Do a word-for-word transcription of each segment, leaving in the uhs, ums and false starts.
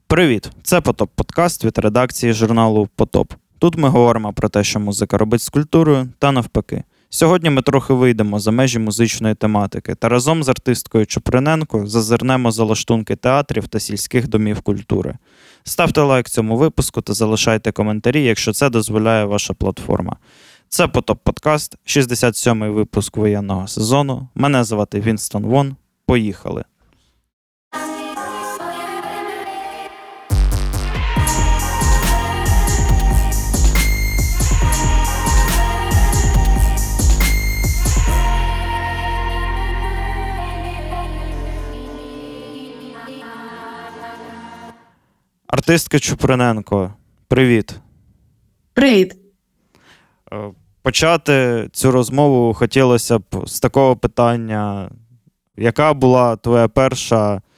Привіт! Це Потоп-подкаст від редакції журналу Потоп. Тут ми говоримо про те, що музика робить з культурою, та навпаки. Сьогодні ми трохи вийдемо за межі музичної тематики та разом з артисткою Чуприненко зазирнемо за лаштунки театрів та сільських домів культури. Ставте лайк цьому випуску та залишайте коментарі, якщо це дозволяє ваша платформа. Це Потоп-подкаст, шістдесят сьомий випуск воєнного сезону. Мене звати Вінстон Вон. Поїхали! Артистка Чуприненко, привіт. Привіт. Почати цю розмову хотілося б з такого питання. Яка була твоя перша е,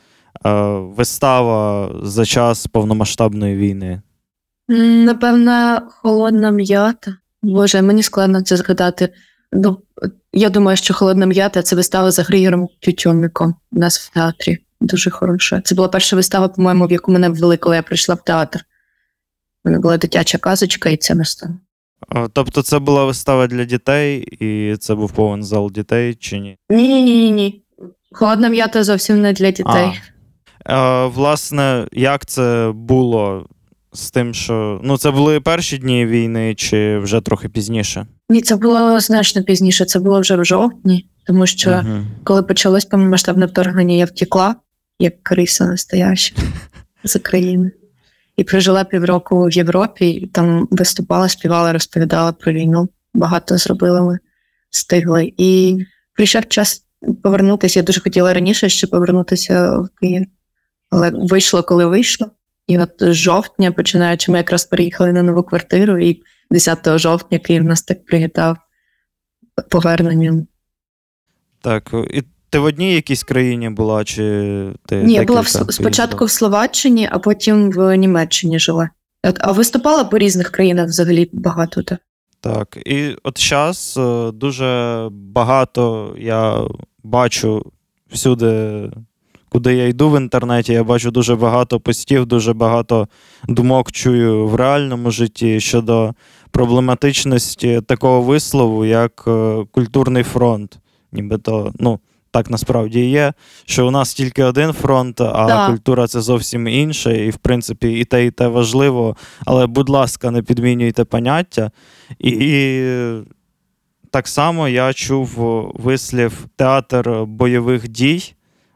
вистава за час повномасштабної війни? Напевно, «Холодна м'ята». Боже, мені складно це згадати. Ну, я думаю, що «Холодна м'ята» – це вистава за Григором Тютюнником у нас в театрі. Дуже хороша. Це була перша вистава, по-моєму, в яку мене ввели, коли я прийшла в театр. У мене була дитяча казочка, і це вистава. Тобто це була вистава для дітей, і це був повен зал дітей, чи ні? Ні-ні-ні. «Холодна м'ята» зовсім не для дітей. А, власне, як це було з тим, що... Ну, це були перші дні війни, чи вже трохи пізніше? Ні, це було значно пізніше. Це було вже в жовтні, тому що угу. коли почалось повномасштабне вторгнення, я втекла, як криса настояща, з України. І прожила півроку в Європі, і там виступала, співала, розповідала про війну. Багато зробили ми, встигли. І прийшов час повернутися. Я дуже хотіла раніше ще повернутися в Київ. Але вийшло, коли вийшло. І от з жовтня, починаючи, ми якраз переїхали на нову квартиру, і десятого жовтня Київ нас так привітав поверненням. Так, і ти в одній якійсь країні була, чи ти Ні, я була в, спочатку в Словаччині, а потім в Німеччині жила. А виступала по різних країнах взагалі багато. Так, так. І от зараз дуже багато я бачу всюди, куди я йду в інтернеті, я бачу дуже багато постів, дуже багато думок чую в реальному житті щодо проблематичності такого вислову, як культурний фронт. Нібито, ну, так насправді і є, що у нас тільки один фронт, а да. Культура – це зовсім інше, і, в принципі, і те, і те важливо, але, будь ласка, не підмінюйте поняття. І, і так само я чув вислів «театр бойових дій»,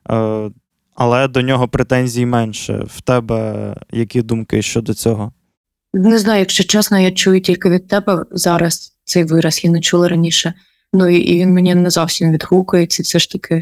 але до нього претензій менше. В тебе які думки щодо цього? Не знаю, якщо чесно, я чую тільки від тебе зараз цей вираз, я не чула раніше. Ну, і, і він мені не зовсім відгукується. Все ж таки,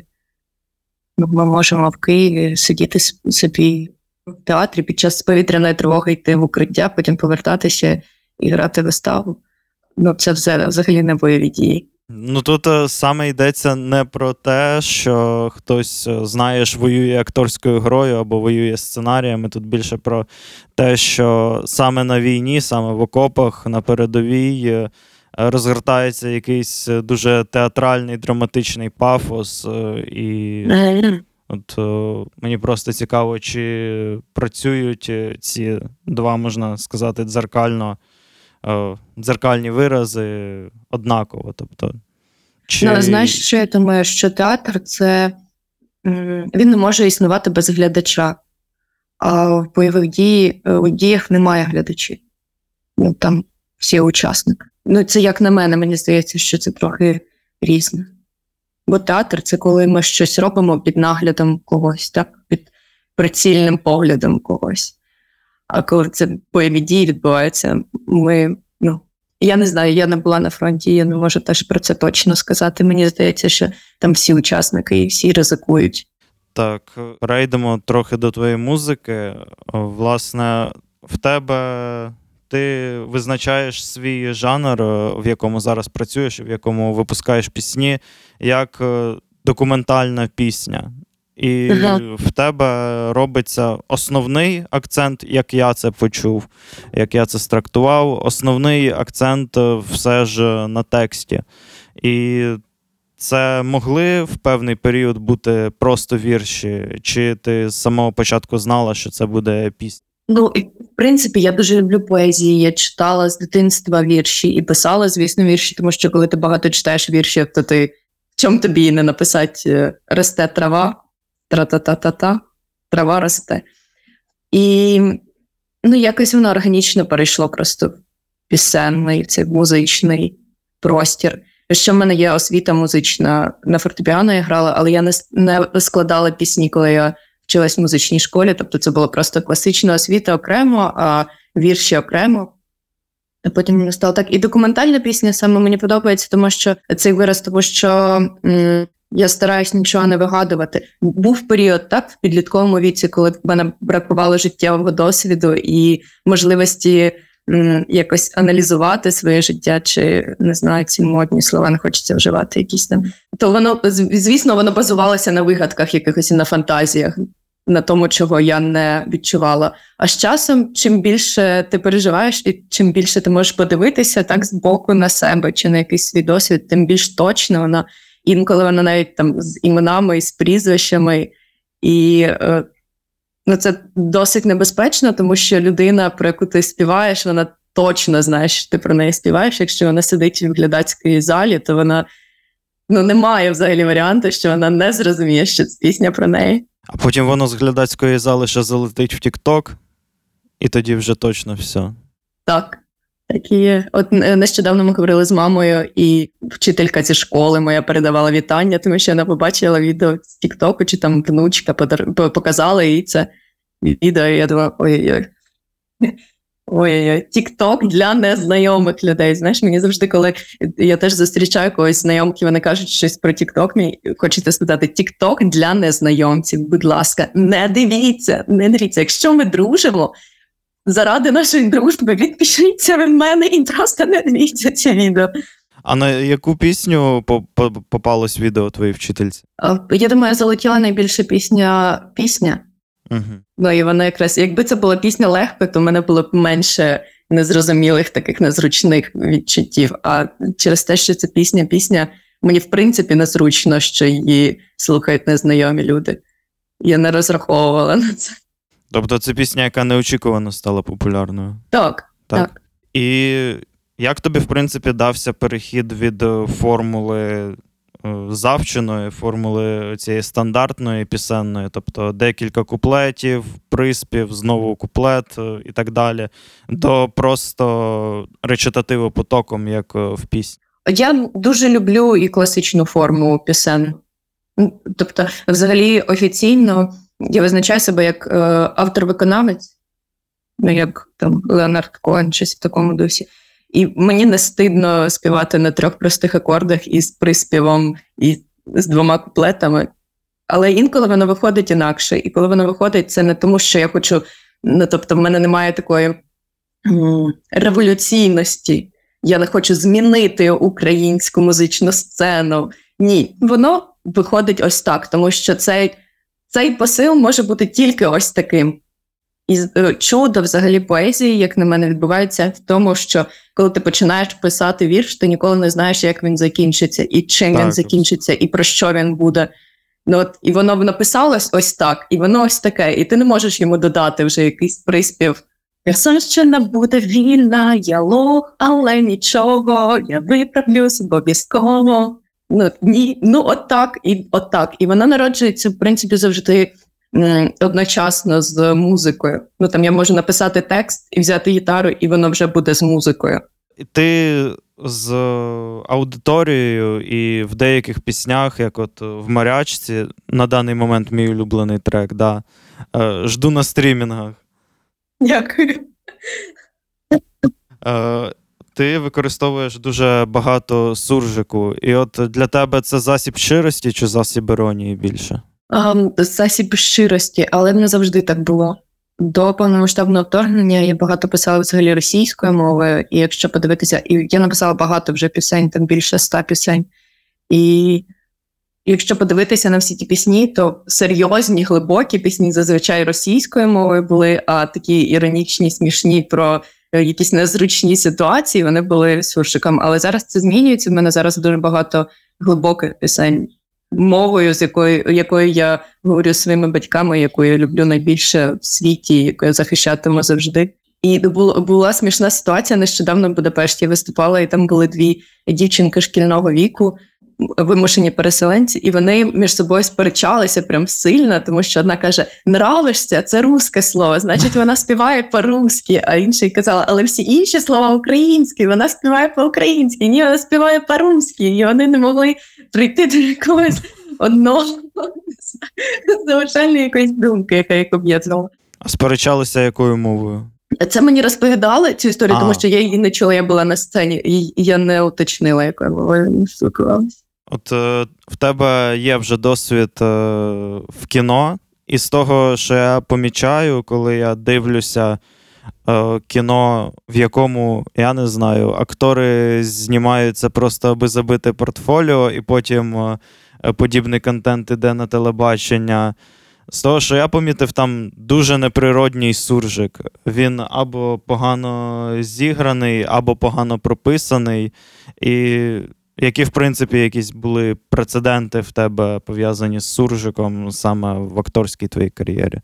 ми можемо в Києві сидіти собі в театрі під час повітряної тривоги, йти в укриття, потім повертатися і грати виставу. Ну, це взагалі не бойові дії. Ну, тут саме йдеться не про те, що хтось, знаєш, воює акторською грою або воює сценаріями. Тут більше про те, що саме на війні, саме в окопах, на передовій розгортається якийсь дуже театральний, драматичний пафос. І от мені просто цікаво, чи працюють ці два, можна сказати, дзеркально, дзеркальні вирази однаково. Тобто, чи... Ну, знаєш, що я думаю, що театр – це він не може існувати без глядача. А в бойових дії, у діях немає глядачів. Ну, там всі учасники. Ну, це як на мене, мені здається, що це трохи різне. Бо театр – це коли ми щось робимо під наглядом когось, так? Під прицільним поглядом когось. А коли це бойові дії відбуваються, ми, ну, я не знаю, я не була на фронті, я не можу теж про це точно сказати. Мені здається, що там всі учасники і всі ризикують. Так, перейдемо трохи до твоєї музики. Власне, в тебе... Ти визначаєш свій жанр, в якому зараз працюєш, в якому випускаєш пісні, як документальна пісня. І ага. в тебе робиться основний акцент, як я це почув, як я це страктував, основний акцент все ж на тексті. І це могли в певний період бути просто вірші? Чи ти з самого початку знала, що це буде пісня? Ну, і, в принципі, я дуже люблю поезію. Я читала з дитинства вірші і писала, звісно, вірші, тому що коли ти багато читаєш віршів, то ти в чому тобі не написати «росте трава», тра-та-та-та-та, трава росте. І ну, якось воно органічно перейшло просто в пісенний, в цей музичний простір. Ще в мене є освіта музична, на фортепіано я грала, але я не, не складала пісні, коли я вчилась в музичній школі, тобто це була просто класична освіта окремо, а вірші окремо. А потім мені стало так. І документальна пісня саме мені подобається, тому що цей вираз, тому що м, я стараюсь нічого не вигадувати. Був період, так, в підлітковому віці, коли в мене бракувало життєвого досвіду і можливості м, якось аналізувати своє життя, чи, не знаю, ці модні слова не хочеться вживати якісь там. То воно, звісно, воно базувалося на вигадках якихось і на фантазіях, на тому, чого я не відчувала. А з часом, чим більше ти переживаєш, і чим більше ти можеш подивитися так з боку на себе, чи на якийсь свій досвід, тим більш точно вона, інколи вона навіть там з іменами, і з прізвищами. І е, ну, це досить небезпечно, тому що людина, про яку ти співаєш, вона точно знає, що ти про неї співаєш. Якщо вона сидить в глядацькій залі, то вона ну, немає взагалі варіанту, що вона не зрозуміє, що це пісня про неї. А потім воно з глядацької зали ще залетить в TikTok, і тоді вже точно все. Так, так і є. От нещодавно ми говорили з мамою, і вчителька зі школи моя передавала вітання, тому що вона побачила відео з TikTok, чи там внучка подар... показала їй це відео, і я думала, ой-ой-ой. Ой-ой-ой, TikTok для незнайомих людей. Знаєш, мені завжди, коли я теж зустрічаю когось знайомки, вони кажуть щось про TikTok, мені хочеться сказати, TikTok для незнайомців, будь ласка, не дивіться, не дивіться. Якщо ми дружимо, заради нашої дружби відпишіться від мене і просто не дивіться це відео. А на яку пісню попалось відео твоїй вчительці? Я думаю, залетіла найбільше пісня «Пісня». Угу. Ну, і вона якраз, якби це була пісня легко, то в мене було б менше незрозумілих таких незручних відчуттів. А через те, що це пісня-пісня, мені в принципі незручно, що її слухають незнайомі люди. Я не розраховувала на це. Тобто це пісня, яка неочікувано стала популярною? Так, так. так. І як тобі, в принципі, дався перехід від формули завченої, формули цієї стандартної пісенної, тобто декілька куплетів, приспів, знову куплет і так далі, до просто речитативу потоком, як в пісні? Я дуже люблю і класичну форму пісен. Тобто, взагалі, офіційно я визначаю себе як е, автор-виконавець, ну, як там Леонард Коен, щось в такому дусі. І мені не стидно співати на трьох простих акордах із приспівом, і з двома куплетами. Але інколи воно виходить інакше. І коли воно виходить, це не тому, що я хочу... Ну, тобто, в мене немає такої м- революційності. Я не хочу змінити українську музичну сцену. Ні, воно виходить ось так, тому що цей, цей посил може бути тільки ось таким. І чудо взагалі поезії, як на мене, відбувається в тому, що коли ти починаєш писати вірш, ти ніколи не знаєш, як він закінчиться, і чим так, він закінчиться, і про що він буде. Ну, от, і воно написалось ось так, і воно ось таке, і ти не можеш йому додати вже якийсь приспів. Херсонщина буде вільна, я лох, але нічого, я виправлюсь обов'язково. Ну, ні, ну от так, і от так. І вона народжується, в принципі, завжди одночасно з музикою. Ну, там я можу написати текст і взяти гітару, і воно вже буде з музикою. Ти з аудиторією і в деяких піснях, як от в «Морячці», на даний момент мій улюблений трек, да, «Жду на стрімінгах». Дякую. Ти використовуєш дуже багато суржику. І от для тебе це засіб щирості чи засіб іронії більше? Um, засіб щирості, але не завжди так було. До повномасштабного вторгнення я багато писала взагалі російською мовою, і якщо подивитися, і я написала багато вже пісень, там більше ста пісень. І якщо подивитися на всі ті пісні, то серйозні, глибокі пісні зазвичай російською мовою були, а такі іронічні, смішні про якісь незручні ситуації, вони були суржиком. Але зараз це змінюється. В мене зараз дуже багато глибоких пісень мовою, з якою, якою я говорю зі своїми батьками, яку я люблю найбільше в світі, яку я захищатиму завжди. І була, була смішна ситуація нещодавно в Будапешті. Я виступала, і там були дві дівчинки шкільного віку, вимушені переселенці, і вони між собою сперечалися прям сильно, тому що одна каже, нравишся, це русське слово, значить вона співає по-русски, а інша казала, але всі інші слова українські, вона співає по-українськи, ні, вона співає по-русски, і вони не могли прийти до якогось одного завершальної якоїсь думки, яка їх об'єднала. А сперечалися якою мовою? Це мені розповідали цю історію, а. тому що я її не чула, я була на сцені, і я не уточнила, якою мовою спілкувалася. От е, в тебе є вже досвід е, в кіно, і з того, що я помічаю, коли я дивлюся е, кіно, в якому, я не знаю, актори знімаються просто аби забити портфоліо, і потім е, подібний контент іде на телебачення. З того, що я помітив, там дуже неприродній суржик. Він або погано зіграний, або погано прописаний. І які, в принципі, якісь були прецеденти в тебе пов'язані з суржиком саме в акторській твоїй кар'єрі?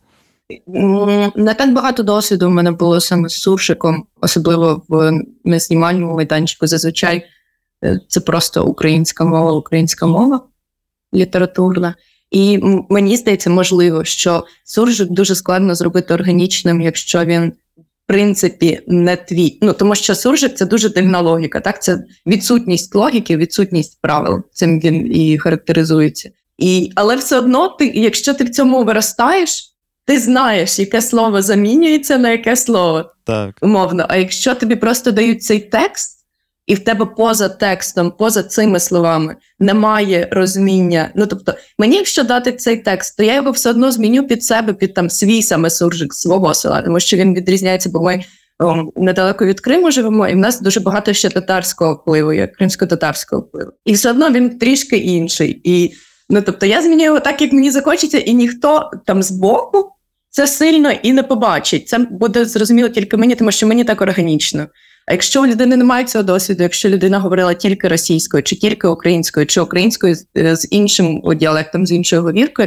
Не так багато досвіду в мене було саме з суржиком, особливо в незнімальному майданчику. Зазвичай це просто українська мова, українська мова літературна. І мені здається, можливо, що суржик дуже складно зробити органічним, якщо він, в принципі, не твій. Ну, тому що суржик – це дуже дивна логіка, так? Це відсутність логіки, відсутність правил. Цим він і характеризується. І, але все одно, ти, якщо ти в цьому виростаєш, ти знаєш, яке слово замінюється на яке слово, так. Умовно. А якщо тобі просто дають цей текст, і в тебе поза текстом, поза цими словами немає розуміння. Ну, тобто, мені якщо дати цей текст, то я його все одно зміню під себе, під там свій саме суржик свого села, тому що він відрізняється, бо ми о, недалеко від Криму живемо, і в нас дуже багато ще татарського впливу, як кримсько-татарського впливу. І все одно він трішки інший. І, ну, тобто, я зміню його так, як мені захочеться, і ніхто там збоку це сильно і не побачить. Це буде зрозуміло тільки мені, тому що мені так органічно. А якщо у людини немає цього досвіду, якщо людина говорила тільки російською, чи тільки українською, чи українською з, з іншим діалектом, з іншою говіркою,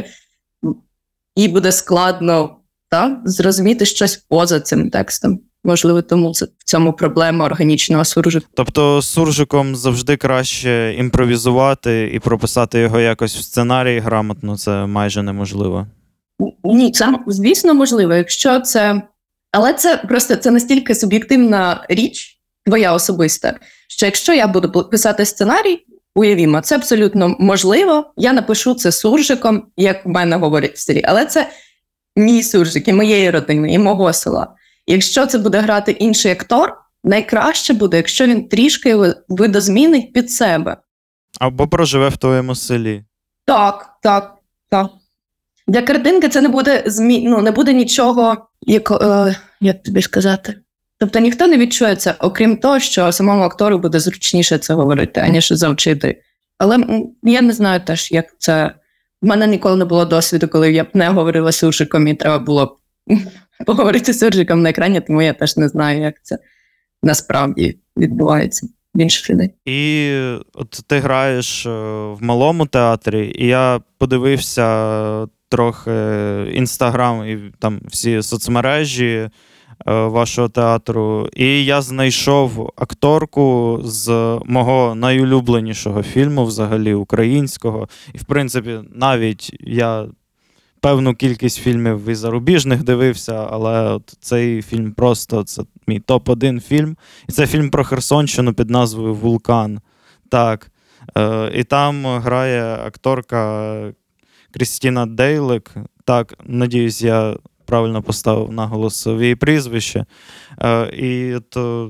їй буде складно та, зрозуміти щось поза цим текстом. Можливо, тому в цьому проблема органічного суржику. Тобто з суржиком завжди краще імпровізувати і прописати його якось в сценарії грамотно, це майже неможливо. Ні, це, звісно, можливо, якщо це... Але це просто це настільки суб'єктивна річ, твоя особиста, що якщо я буду писати сценарій, уявімо, це абсолютно можливо, я напишу це суржиком, як в мене говорять в селі, але це мій суржик, і моєї родини, і мого села. Якщо це буде грати інший актор, найкраще буде, якщо він трішки його видозмінить під себе. Або проживе в твоєму селі. Так, так, так. Для картинки це не буде змі... ну, не буде нічого, як, е, як тобі сказати. Тобто ніхто не відчує це, окрім того, що самому актору буде зручніше це говорити, аніж завчити. Але м, я не знаю теж, як це... В мене ніколи не було досвіду, коли я б не говорила суржиком, і треба було поговорити суржиком на екрані, тому я теж не знаю, як це насправді відбувається в інших людей. І от ти граєш в малому театрі, і я подивився трохи Інстаграм і там всі соцмережі вашого театру, і я знайшов акторку з мого найулюбленішого фільму взагалі, українського. І, в принципі, навіть я певну кількість фільмів і зарубіжних дивився, але от цей фільм просто, це мій топ один фільм. І це фільм про Херсонщину під назвою «Вулкан». Так. Е, і там грає акторка Крістіна Дейлик. Так, надіюсь, я правильно поставив наголос в її прізвище. Е, і то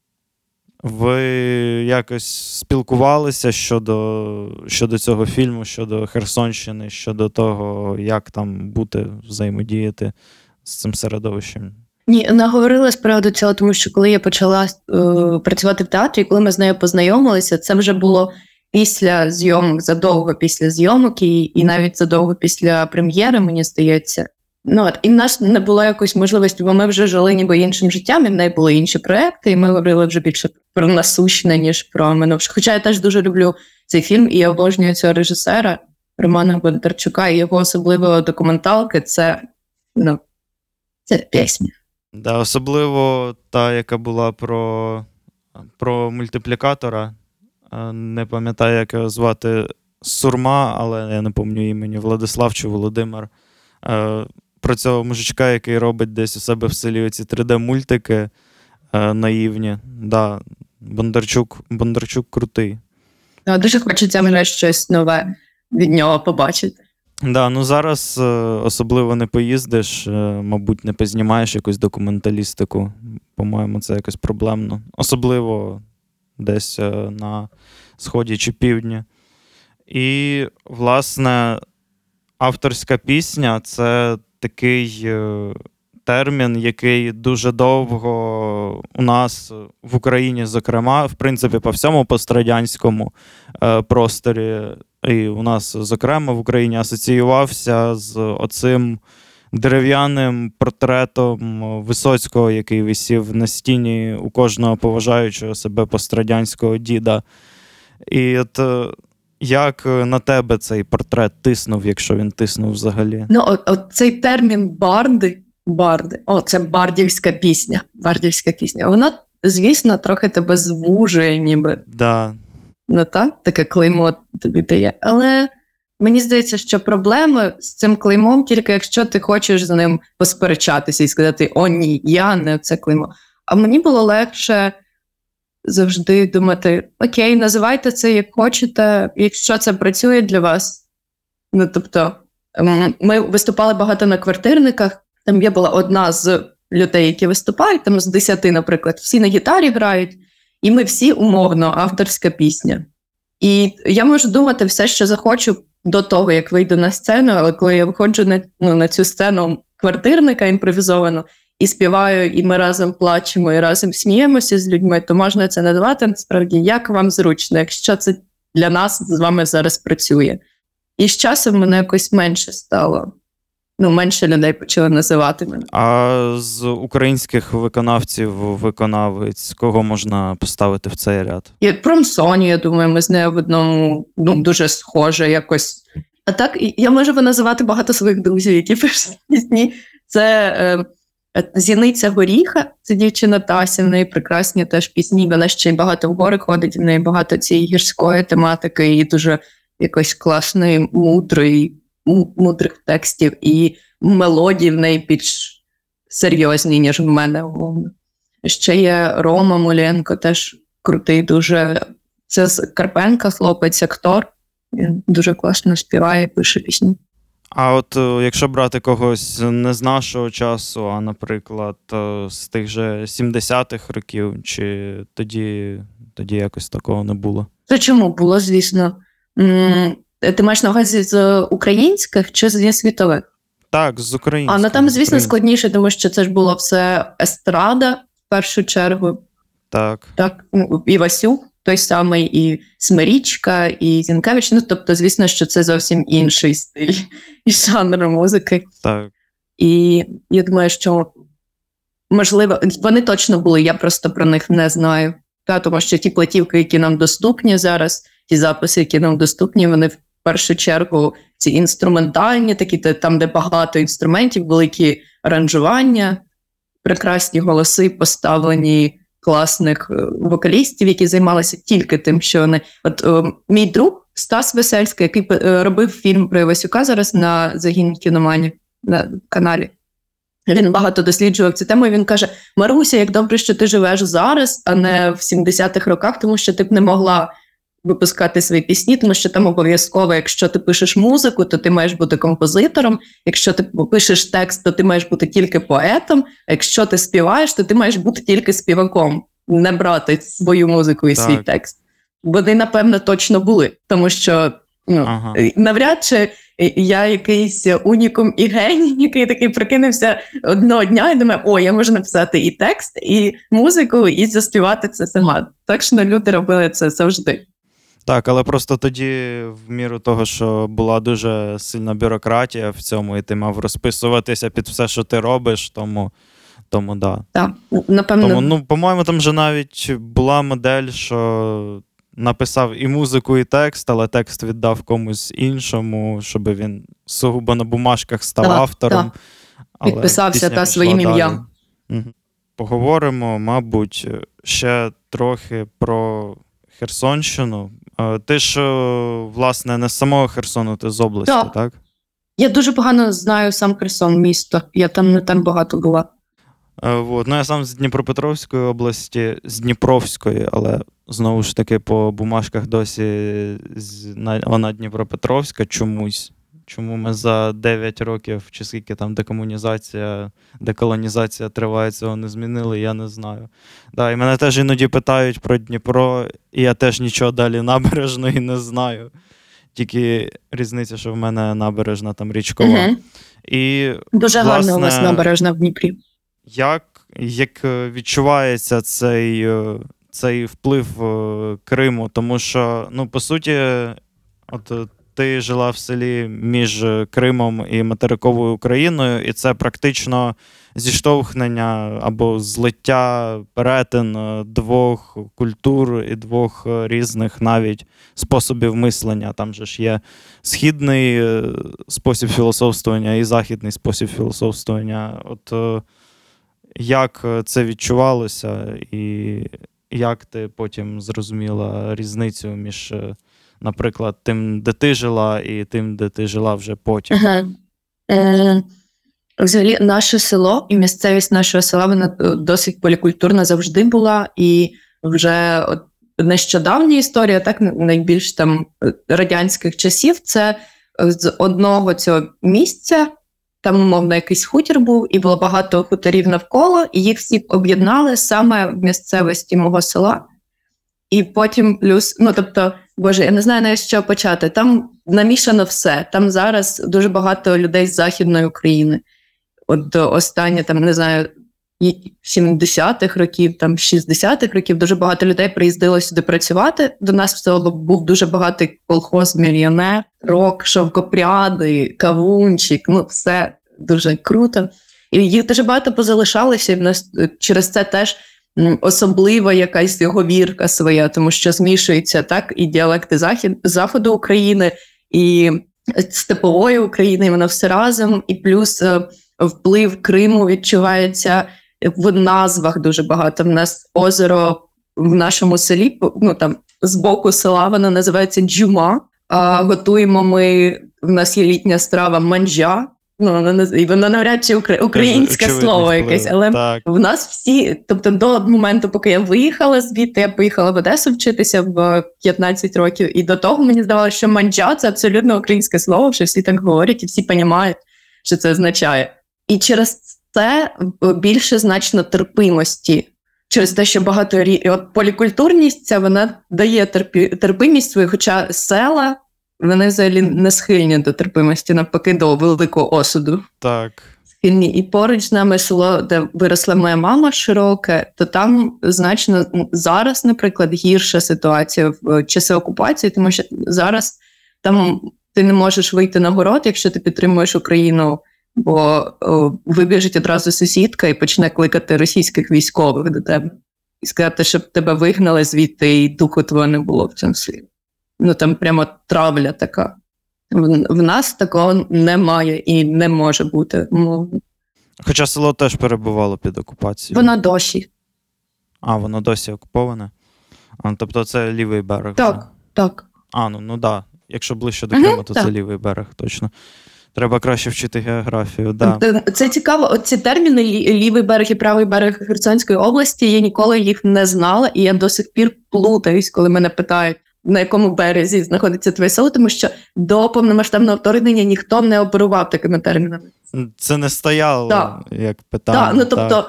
ви якось спілкувалися щодо, щодо цього фільму, щодо Херсонщини, щодо того, як там бути, взаємодіяти з цим середовищем? Ні, не говорила з приводу цього, тому що коли я почала е, працювати в театрі, коли ми з нею познайомилися, це вже було після зйомок, задовго після зйомок, і, і навіть задовго після прем'єри, мені здається. Ну, от, і в нас не було якоїсь можливості, бо ми вже жили ніби іншим життям, і в неї були інші проекти, і ми говорили вже більше про насущне, ніж про минувше. Хоча я теж дуже люблю цей фільм, і я обожнюю цього режисера Романа Бондарчука, і його особливо документалки, це, ну, це пісня. Да, особливо та, яка була про, про мультиплікатора. Не пам'ятаю, як його звати, Сурма, але я не пам'ятаю імені, Владислав чи Володимир. Про цього мужичка, який робить десь у себе в селі оці три де-мультики наївні. Да, Бондарчук, Бондарчук крутий. Дуже хочеться мене щось нове від нього побачити. Да, ну зараз особливо не поїздиш, мабуть, не познімаєш якусь документалістику. По-моєму, це якось проблемно. Особливо десь на сході чи півдні. І, власне, авторська пісня – це такий термін, який дуже довго у нас в Україні, зокрема, в принципі, по всьому пострадянському просторі, і у нас, зокрема, в Україні асоціювався з оцим дерев'яним портретом Висоцького, який висів на стіні у кожного поважаючого себе пострадянського діда. І от як на тебе цей портрет тиснув, якщо він тиснув взагалі? Ну, от, от цей термін барди, барди, о, це бардівська пісня, бардівська пісня, вона, звісно, трохи тебе звужує, ніби. Да. Ну так, таке клеймо тобі дає. Але мені здається, що проблеми з цим клеймом тільки якщо ти хочеш з ним посперечатися і сказати, о ні, я не це клеймо. А мені було легше завжди думати, окей, називайте це як хочете, якщо це працює для вас. Ну, тобто, ми виступали багато на квартирниках, там я була одна з людей, які виступають, там з десяти, наприклад, всі на гітарі грають, і ми всі умовно авторська пісня. І я можу думати все, що захочу до того, як вийду на сцену, але коли я виходжу на, ну, на цю сцену квартирника імпровізовану, і співаю, і ми разом плачемо, і разом сміємося з людьми, то можна це надавати, насправді, як вам зручно, якщо це для нас з вами зараз працює. І з часом мене якось менше стало. Ну, менше людей почали називати мене. А з українських виконавців, виконавець, кого можна поставити в цей ряд? І Промсоню, я думаю, ми з нею в одному, ну, дуже схоже якось. А так, я можу називати багато своїх друзів, які пишуть пісні. Це е, Зіниця Горіха, це дівчина Тася, в неї прекрасні теж пісні, вона ще й багато в гори ходить, в неї багато цієї гірської тематики і дуже якось класної, мудрої, мудрих текстів, і мелодії в неї більш серйозні, ніж в мене. Ще є Рома Муленко, теж крутий дуже. Це з Карпенка, хлопець, актор. Він дуже класно співає, пише пісні. А от якщо брати когось не з нашого часу, а, наприклад, з тих же сімдесятих років, чи тоді, тоді якось такого не було? Це чому було, звісно. Ти маєш на увазі з українських чи з світових? Так, з українських. А, ну там, звісно, складніше, тому що це ж було все естрада, в першу чергу. Так. Так, ну, і Васюк той самий, і Смирічка, і Зінкевич. Ну, тобто, звісно, що це зовсім інший стиль і жанр музики. Так. І я думаю, що, можливо, вони точно були, я просто про них не знаю. Та, тому що ті платівки, які нам доступні зараз, ті записи, які нам доступні, вони в першу чергу ці інструментальні, такі, там, де багато інструментів, великі аранжування, прекрасні голоси, поставлені класних вокалістів, які займалися тільки тим, що вони... От о, мій друг Стас Весельський, який робив фільм про Івасюка зараз на Загін кіноманів на каналі, він багато досліджував цю тему, і він каже, Маруся, як добре, що ти живеш зараз, а не в сімдесятих роках, тому що ти б не могла випускати свої пісні, тому що там обов'язково, якщо ти пишеш музику, то ти маєш бути композитором, якщо ти пишеш текст, то ти маєш бути тільки поетом, а якщо ти співаєш, то ти маєш бути тільки співаком, не брати свою музику і так. свій текст. Вони, напевно, точно були, тому що ну, ага. навряд чи я якийсь унікум і геній, який такий прикинувся одного дня і думає, о, я можу написати і текст, і музику, і заспівати це сама. Так що люди робили це завжди. Так, але просто тоді, в міру того, що була дуже сильна бюрократія в цьому, і ти мав розписуватися під все, що ти робиш, тому, тому да. Так, напевно. Тому, ну, по-моєму, там вже навіть була модель, що написав і музику, і текст, але текст віддав комусь іншому, щоб він сугубо на бумажках став Так, автором. так. Але Підписався пісня та пішла своїм далі. ім'ям. Мгм. Поговоримо, мабуть, ще трохи про Херсонщину. Е, Ти ж, е, власне, не з самого Херсону, ти з області, Так. так? Я дуже погано знаю сам Херсон, місто. Я там не так багато була. Е, Вот. Ну, я сам з Дніпропетровської області, з Дніпровської, але знову ж таки по бумажках досі з- на- вона Дніпропетровська чомусь. Чому ми за дев'ять років, чи скільки там декомунізація, деколонізація триває, цього не змінили, я не знаю. Да, і мене теж іноді питають про Дніпро, і я теж нічого далі набережної не знаю. Тільки різниця, що в мене набережна там річкова. Угу. І Дуже гарно у вас власне, набережна в Дніпрі. як, як е, відчувається цей, е, цей вплив е, Криму? Тому що, ну, по суті, от е, ти жила в селі між е, Кримом і материковою Україною, і це практично зіштовхнення або злиття, перетин е, двох культур і двох е, різних навіть способів мислення. Там же ж є східний е, спосіб філософствування і західний спосіб філософствування. От е, як е, це відчувалося, і як ти потім зрозуміла різницю між, е, наприклад, тим, де ти жила, і тим, де ти жила вже потім? Ага. Е, взагалі, наше село і місцевість нашого села, вона е, досить полікультурна завжди була, і вже от нещодавня історія, так, найбільш там е, радянських часів, це е, з одного цього місця, там, умовно, якийсь хутір був, і було багато хуторів навколо, і їх всі об'єднали саме в місцевості мого села. І потім плюс, ну, тобто, боже, я не знаю навіть з чого почати. Там намішано все. Там зараз дуже багато людей з Західної України. От останні, там, не знаю, і сімдесятих років, там, шістдесятих років дуже багато людей приїздило сюди працювати. До нас в село був дуже багатий колхоз «Мільйонер», рок, шовкопряди, кавунчик, ну, все дуже круто. І їх дуже багато позалишалося, і в нас через це теж особлива якась говірка своя, тому що змішується так і діалекти захід, заходу України, і степової України, і воно все разом, і плюс е, вплив Криму відчувається в назвах дуже багато. В нас озеро в нашому селі, ну там з боку села, воно називається Джума, а готуємо ми, в нас є літня страва манджа, ну, воно, і воно навряд чи укра- українське Теж слово очевидний якесь, вплив. але Так. в нас всі, тобто до моменту, поки я виїхала звідти, я поїхала в Одесу вчитися в п'ятнадцять років, і до того мені здавалося, що манджа – це абсолютно українське слово, що всі так говорять, і всі розуміють, що це означає. І через це більше значно терпимості, через те, що багато рі... от полікультурність, ця вона дає терпі... терпимість свою, хоча села, вони взагалі не схильні до терпимості, навпаки, до великого осуду. Так. Схильні. І поруч з нами село, де виросла моя мама, Широке, то там значно зараз, наприклад, гірша ситуація в часи окупації, тому що зараз там ти не можеш вийти на город, якщо ти підтримуєш Україну, бо о, вибіжить одразу сусідка і почне кликати російських військових до тебе. І сказати, щоб тебе вигнали звідти, і духу твого не було в цьому селі. Ну там прямо травля така. В, в нас такого немає і не може бути. Ну, Хоча село теж перебувало під окупацією. вона досі. А, воно досі окуповане? А, тобто це лівий берег. Так, вже. так. А, ну, ну да. Якщо ближче до Мгм, Криму, то так. це лівий берег, точно. Треба краще вчити географію, да. Це цікаво, оці терміни лі- лівий берег і правий берег Херсонської області, я ніколи їх не знала, і я до сих пір плутаюсь, коли мене питають, на якому березі знаходиться твоє село, тому що до повномасштабного вторгнення ніхто не оперував такими термінами. Це не стояло Так. як питання. Так, ну тобто так.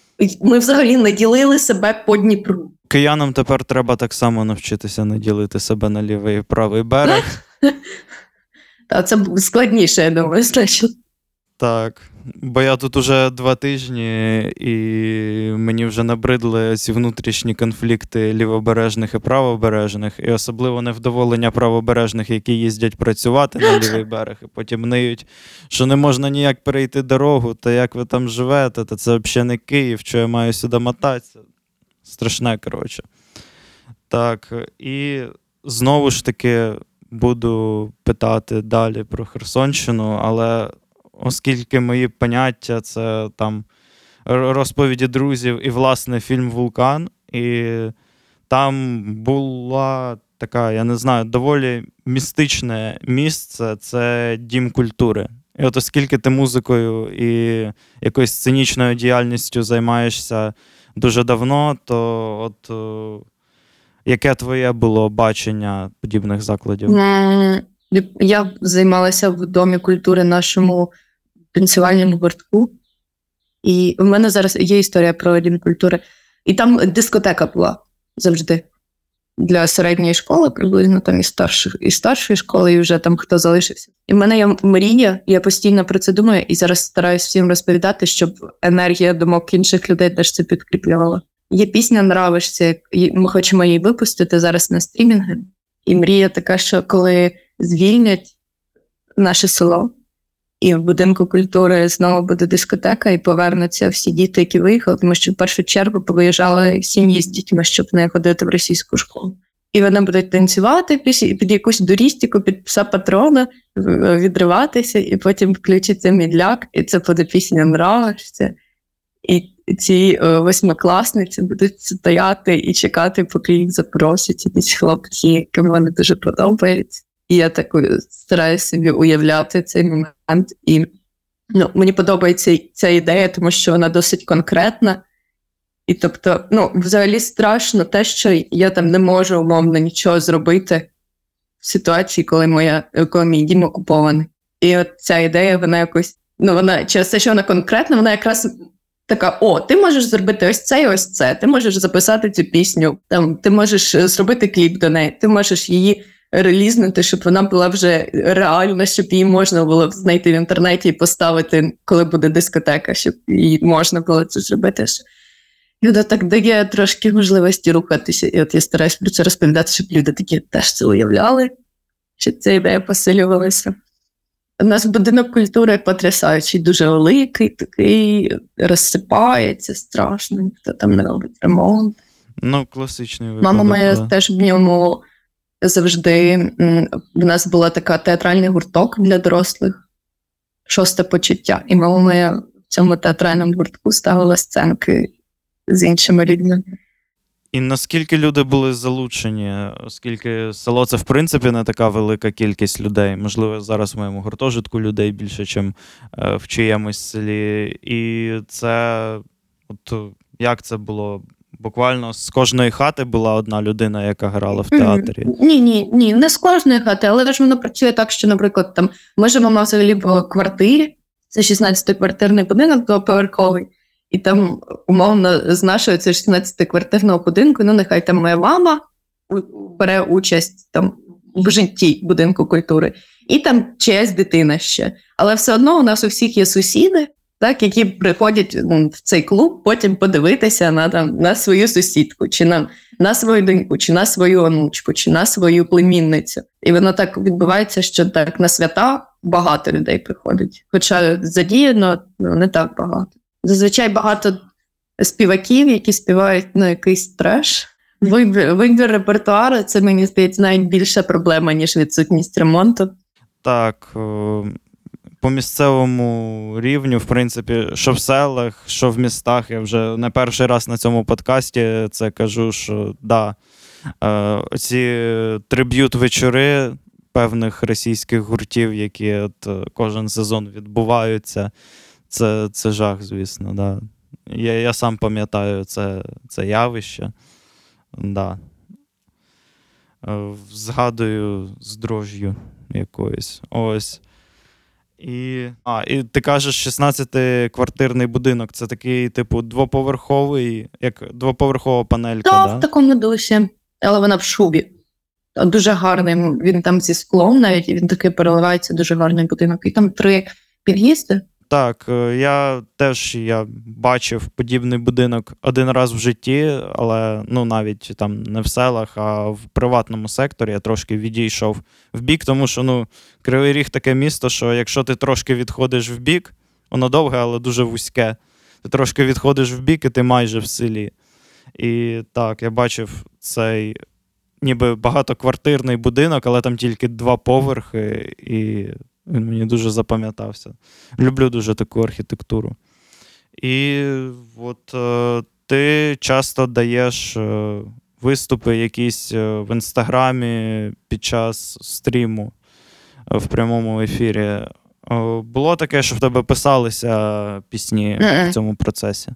ми взагалі не ділили себе по Дніпру. Киянам тепер треба так само навчитися не ділити себе на лівий і правий берег. Та це складніше, я думаю, значить. Так. Бо я тут уже два тижні, і мені вже набридли ці внутрішні конфлікти лівобережних і правобережних, і особливо невдоволення правобережних, які їздять працювати на лівий берег, і потім ниють, що не можна ніяк перейти дорогу, та як ви там живете, та це взагалі не Київ, що я маю сюди мотатися. Страшне, коротше. Так, і знову ж таки буду питати далі про Херсонщину, але оскільки мої поняття це там розповіді друзів і, власне, фільм «Вулкан», і там була така, я не знаю, доволі містичне місце, це Дім культури. І от оскільки ти музикою і якоюсь сценічною діяльністю займаєшся дуже давно, то от о, яке твоє було бачення подібних закладів? М, Я займалася в Домі культури нашому танцювальному гуртку. І в мене зараз є історія про Дім культури. І там дискотека була завжди. Для середньої школи, приблизно там і старших, і старшої школи, і вже там хто залишився. І в мене є мрія, я постійно про це думаю, і зараз стараюсь всім розповідати, щоб енергія думок інших людей теж це підкріплювала. Є пісня «Нравишся», ми хочемо її випустити зараз на стрімінги. І мрія така, що коли звільнять наше село, і в будинку культури знову буде дискотека, і повернуться всі діти, які виїхали, тому що в першу чергу повиїжджали сім'ї з дітьми, щоб не ходити в російську школу. І вони будуть танцювати під якусь дурістику, під пса патрона, відриватися, і потім включиться мідляк, і це буде пісня «Нравишся». І ці восьмикласниці будуть стояти і чекати, поки їх запросять якісь хлопці, яким вони дуже подобаються. І я так стараюся собі уявляти цей момент. І ну, мені подобається ця ідея, тому що вона досить конкретна. І тобто, ну, взагалі страшно те, що я там не можу умовно нічого зробити в ситуації, коли, моя, коли мій дім окупований. І от ця ідея, вона якось, ну, вона, через те, що вона конкретна, вона якраз така: о, ти можеш зробити ось це і ось це, ти можеш записати цю пісню, там, ти можеш зробити кліп до неї, ти можеш її релізнути, щоб вона була вже реальна, щоб її можна було знайти в інтернеті і поставити, коли буде дискотека, щоб її можна було це зробити. І вона так дає трошки можливості рухатися. І от я стараюсь про це розповідати, щоб люди такі теж це уявляли, щоб ця ідея посилювалася. У нас будинок культури потрясаючий, дуже великий, такий, розсипається страшно, ніхто там не робить ремонт. Ну, класичний випадок. Мама моя да. теж в ньому завжди, в нас була така театральний гурток для дорослих, «Шосте почуття». І мама моя в цьому театральному гуртку ставила сценки з іншими людьми. І наскільки люди були залучені, оскільки село це, в принципі, не така велика кількість людей. Можливо, зараз в моєму гуртожитку людей більше, ніж в чиємусь селі. І це, от як це було? Буквально з кожної хати була одна людина, яка грала в театрі. Ні, ні, ні, не з кожної хати, але ж воно працює так, що, наприклад, там ми живемо взагалі в квартирі, це шістнадцятиквартирний будинок двоповерховий, і там, умовно, з нашого це шістнадцятиквартирного будинку, ну, нехай там моя мама бере участь там в житті будинку культури, і там чиясь дитина ще. Але все одно у нас у всіх є сусіди, так, які приходять в цей клуб потім подивитися на, там, на свою сусідку, чи на, на свою доньку, чи на свою онучку, чи на свою племінницю. І воно так відбувається, що так на свята багато людей приходить. Хоча задіяно ну, не так багато. Зазвичай багато співаків, які співають ну, якийсь треш. Вибір, вибір репертуару – це, мені здається, навіть більша проблема, ніж відсутність ремонту. Так, по місцевому рівню, в принципі, що в селах, що в містах, я вже не перший раз на цьому подкасті це кажу, що да, ці триб'ют-вечори певних російських гуртів, які от кожен сезон відбуваються, це, це жах, звісно, да. Я, я сам пам'ятаю це, це явище, да. Згадую з дрожжю якоюсь. Ось. І, а, і ти кажеш, шістнадцятиквартирний будинок, це такий, типу, двоповерховий, як двоповерхова панелька, Так, да? в такому дусі, але вона в шубі. Дуже гарний, він там зі склом навіть, і він такий переливається, дуже гарний будинок. І там три під'їзди. Так, е, я теж я бачив подібний будинок один раз в житті, але ну навіть там не в селах, а в приватному секторі я трошки відійшов в бік, тому що ну, Кривий Ріг таке місто, що якщо ти трошки відходиш в бік, воно довге, але дуже вузьке. Ти трошки відходиш в бік, і ти майже в селі. І так, я бачив цей ніби багатоквартирний будинок, але там тільки два поверхи, і він мені дуже запам'ятався. Люблю дуже таку архітектуру. І от е, ти часто даєш е, виступи якісь е, в Інстаграмі під час стріму е, в прямому ефірі. Е, було таке, що в тебе писалися пісні Мгм. в цьому процесі?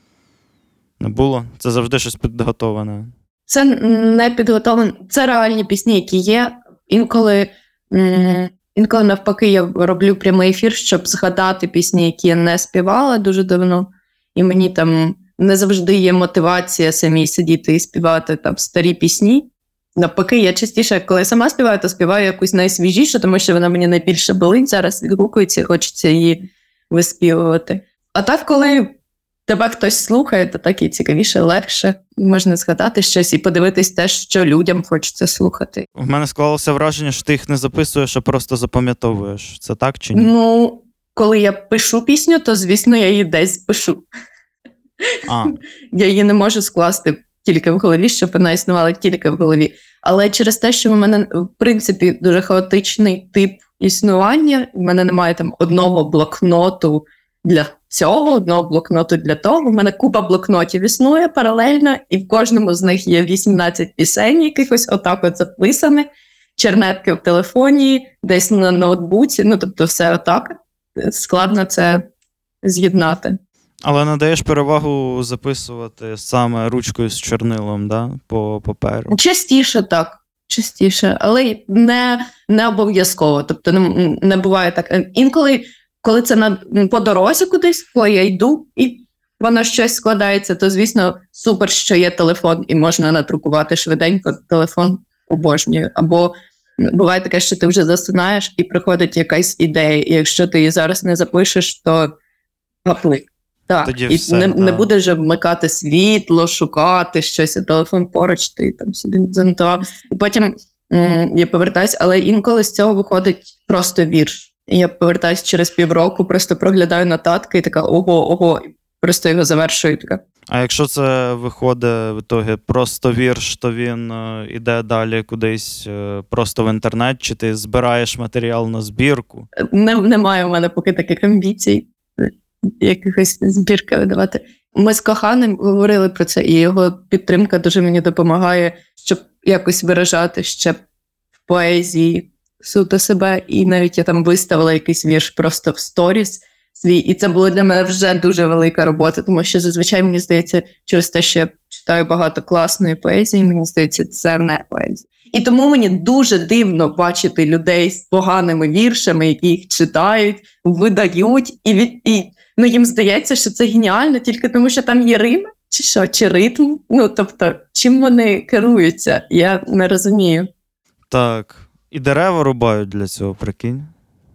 Не було? Це завжди щось підготовлене. Це не підготовлено. Це реальні пісні, які є. Інколи, м, інколи навпаки, я роблю прямий ефір, щоб згадати пісні, які я не співала дуже давно. І мені там не завжди є мотивація самій сидіти і співати там старі пісні. Навпаки, я частіше, коли я сама співаю, то співаю якусь найсвіжішу, тому що вона мені найбільше болить, зараз відгукується і хочеться її виспівувати. А так, коли тебе хтось слухає, то так і цікавіше, легше. Можна згадати щось і подивитись те, що людям хочеться слухати. В мене склалося враження, що ти їх не записуєш, а просто запам'ятовуєш. Це так чи ні? Ну, коли я пишу пісню, то, звісно, я її десь пишу. А, Я її не можу скласти тільки в голові, щоб вона існувала тільки в голові. Але через те, що в мене, в принципі, дуже хаотичний тип існування, в мене немає там одного блокноту для цього, одного блокноту для того. В мене купа блокнотів існує паралельно, і в кожному з них є вісімнадцять пісень, якихось отак от записаних, чернетки в телефоні, десь на ноутбуці, ну тобто все отак. Складно це з'єднати. але надаєш перевагу записувати саме ручкою з чорнилом, да? По паперу. Частіше так, частіше, але не, не обов'язково. Тобто не, не буває так. Інколи, коли це на, по дорозі кудись, коли я йду і воно щось складається, то, звісно, супер, що є телефон і можна надрукувати швиденько. Телефон обожнюю. Або буває таке, що ти вже засинаєш і приходить якась ідея, і якщо ти її зараз не запишеш, то гапли. Так, Тоді і все, не, да. не будеш вже вмикати світло, шукати щось, а телефон поруч, ти там собі занотував. І потім м, я повертаюсь, але інколи з цього виходить просто вірш. І я повертаюсь через півроку, просто проглядаю нотатки і така ого, ого, і просто його завершую. І така. А якщо це виходить в ітогі просто вірш, то він е, іде далі кудись е, просто в інтернет, чи ти збираєш матеріал на збірку? Не, немає в мене поки таких амбіцій, якихось збірки видавати. Ми з коханим говорили про це, і його підтримка дуже мені допомагає, щоб якось виражати ще в поезії суто себе. І навіть я там виставила якийсь вірш просто в сторіс свій, і це було для мене вже дуже велика робота, тому що зазвичай, мені здається, через те, що я читаю багато класної поезії, мені здається, це не поезія. І тому мені дуже дивно бачити людей з поганими віршами, які їх читають, видають, і, від, і ну, їм здається, що це геніально тільки тому, що там є рими, чи що, чи ритм. Ну, тобто, чим вони керуються, я не розумію. Так. І дерева рубають для цього, прикинь.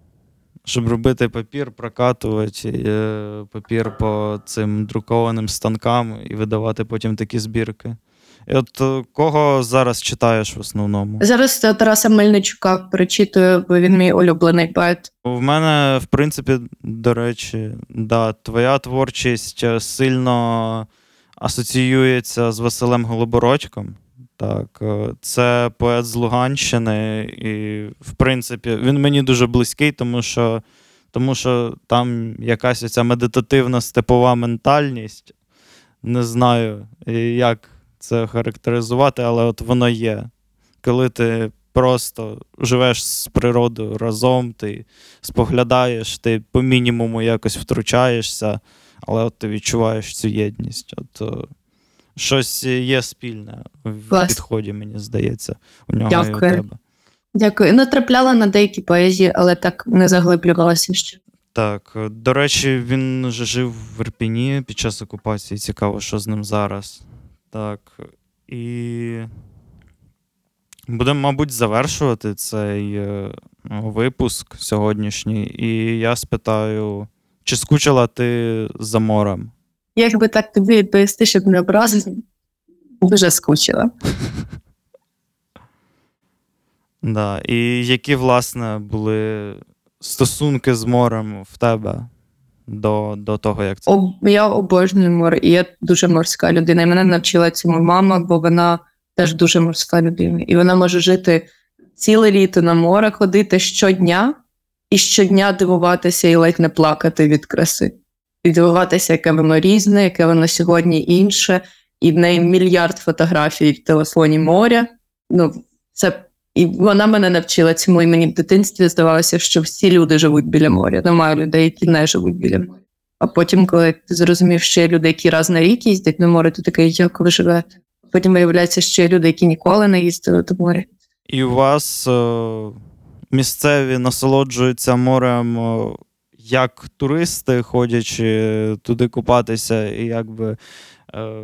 Щоб робити папір, прокатувати е, папір по цим друкованим станкам і видавати потім такі збірки. І от е, кого зараз читаєш в основному? Зараз я Тараса Мельничука перечитую, бо він мій улюблений поет. В мене, в принципі, до речі, да, твоя творчість е, сильно асоціюється з Василем Голобородьком. Так, е, це поет з Луганщини, і, в принципі, він мені дуже близький, тому що, тому що там якась оця медитативна степова ментальність. Не знаю, як це характеризувати, але от воно є. Коли ти просто живеш з природою разом, ти споглядаєш, ти по мінімуму якось втручаєшся, але от ти відчуваєш цю єдність. От, о, щось є спільне в Клас. підході, мені здається, у нього і у Дякую. тебе. Дякую. Натрапляла на деякі поезії, але так не заглиблювалася ще. Так, до речі, він вже жив в Ірпіні під час окупації. Цікаво, що з ним зараз. Так, і будемо, мабуть, завершувати цей е, випуск сьогоднішній. І я спитаю, Чи скучила ти за морем? Як би так тобі відповісти, щоб не образити, дуже скучила. Да. І які, власне, були стосунки з морем в тебе до, до того, як це? Об, я обожнюю море, і я дуже морська людина. І мене навчила цьому мама, бо вона теж дуже морська людина. І вона може жити ціле літо на море, ходити щодня, і щодня дивуватися і ледь не плакати від краси. І дивуватися, яке воно різне, яке воно сьогодні інше, і в неї мільярд фотографій в телефоні моря. Ну, це і вона мене навчила цьому, і мені в дитинстві здавалося, що всі люди живуть біля моря. Немає людей, які не живуть біля моря. А потім, коли ти зрозумів, що є люди, які раз на рік їздять на море, ти такий, як ви живете? Потім виявляється, що є люди, які ніколи не їздили до моря. І у вас е, місцеві насолоджуються морем е, як туристи, ходячи туди купатися, і якби, е,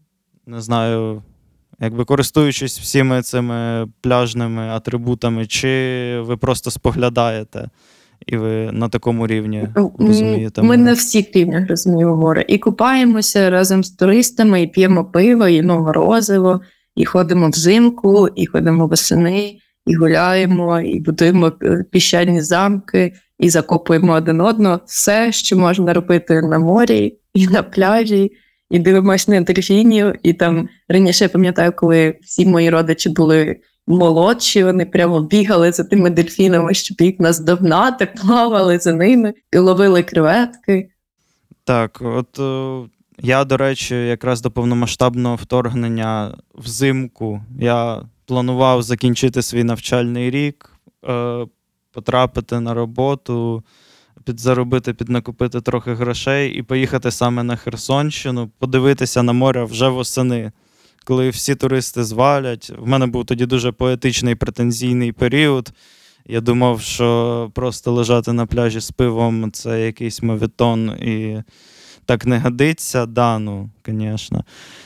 не знаю, якби користуючись всіми цими пляжними атрибутами, чи ви просто споглядаєте, і ви на такому рівні розумієте Ми море? на всіх рівнях розуміємо море. І купаємося разом з туристами, і п'ємо пиво, і їмо морозиво, і ходимо взимку, і ходимо восени, і гуляємо, і будуємо піщані замки, і закопуємо один одного. Все, що можна робити на морі, і на пляжі, і дивимося на дельфінів. І там раніше я пам'ятаю, коли всі мої родичі були молодші, вони прямо бігали за тими дельфінами, щоб їх наздогнати, плавали за ними і ловили креветки. Так, от е, я, до речі, якраз до повномасштабного вторгнення взимку я планував закінчити свій навчальний рік, е, потрапити на роботу, підзаробити, піднакупити трохи грошей і поїхати саме на Херсонщину, подивитися на море вже восени, коли всі туристи звалять. В мене був тоді дуже поетичний претензійний період. Я думав, що просто лежати на пляжі з пивом – це якийсь моветон і так не годиться. Да, ну, звісно.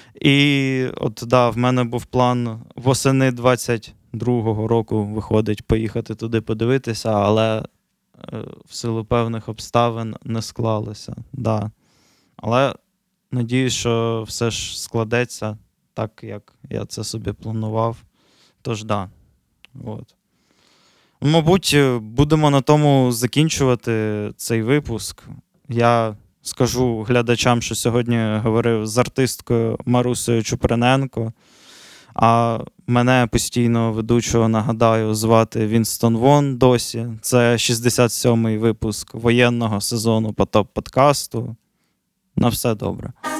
І от, да, в мене був план восени двадцять другого року, виходить, поїхати туди подивитися, але е, в силу певних обставин не склалося. Да. Але надіюсь, що все ж складеться так, як я це собі планував. Тож, да. От. Мабуть, будемо на тому закінчувати цей випуск. Я скажу глядачам, що сьогодні говорив з артисткою Марусею Чуприненко, а мене постійно ведучого, нагадаю, звати Вінстон Вон досі. Це шістдесят сьомий випуск воєнного сезону Потоп подкасту. На все добре.